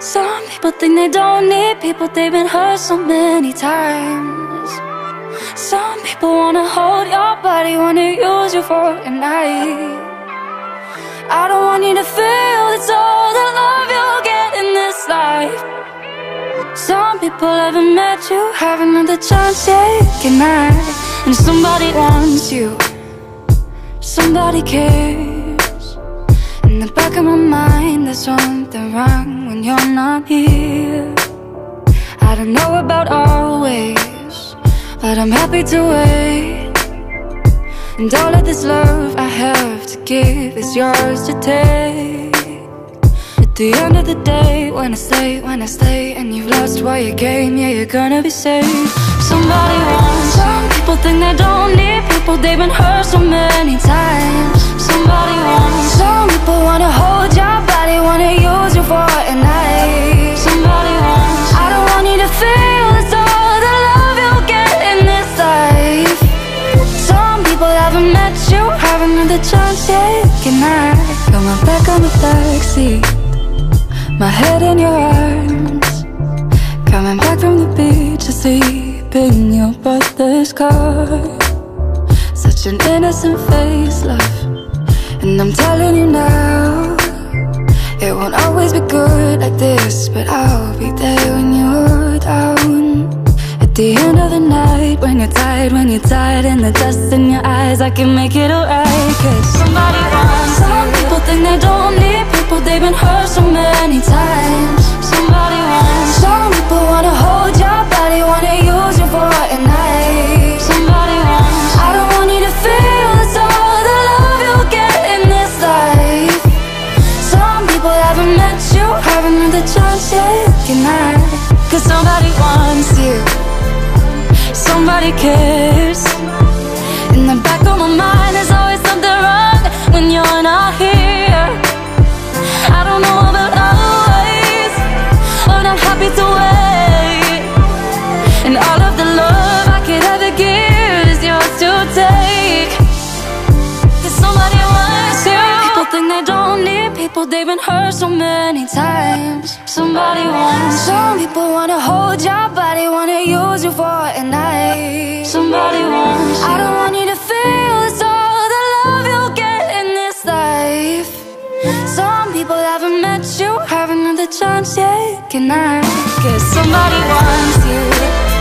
Some people think they don't need people, they've been hurt so many times. Some people wanna hold your body, wanna use you for a night. I don't want you to feel it's all the love you'll get in this life. Some people haven't met you, haven't had the chance yet, can I? And somebody wants you, somebody cares. In the back of my mind, there's something wrong when you're not here. I don't know about always, but I'm happy to wait. And all of this love I have to give is yours to take. At the end of the day, when I stay and you've lost what you gained, yeah, you're gonna be safe. Somebody wants. Some people think they don't need people, they've been hurt so many times. Somebody wants. Some people wanna hold your body, wanna use you for a night. Somebody wants. I don't want you to feel it's all the love you'll get in this life. Some people haven't met you, haven't had the chance yet, can I? Got my back on the backseat, my head in your arms. Coming back from the beach to sleep in your brother's car. Such an innocent face, love. And I'm telling you now, it won't always be good like this, but I'll be there when you're down. At the end of the night, when you're tired, and the dust in your eyes, I can make it alright. Cause somebody wants. Some people think they don't need people, they've been hurt so many times. Somebody wants. Some people wanna hold your body, wanna use you for a night. Somebody wants. I don't want you to feel it's all the love you'll get in this life. Some people haven't met you, haven't had the chance yet, can I? Cause somebody wants you, somebody cares. In the back of my mind, there's always something wrong when you're not here. I don't know about always, but I'm happy to wait. And all of the love I could ever give is yours to take. Cause somebody wants you. People think they don't need people, they've been hurt so many times. Somebody wants. Some people wanna hold your body, wanna use you for a night. Somebody wants. I don't want you to feel it's all the love you'll get in this life. Some people haven't met you, haven't had the chance yet, can I? Cause somebody wants you.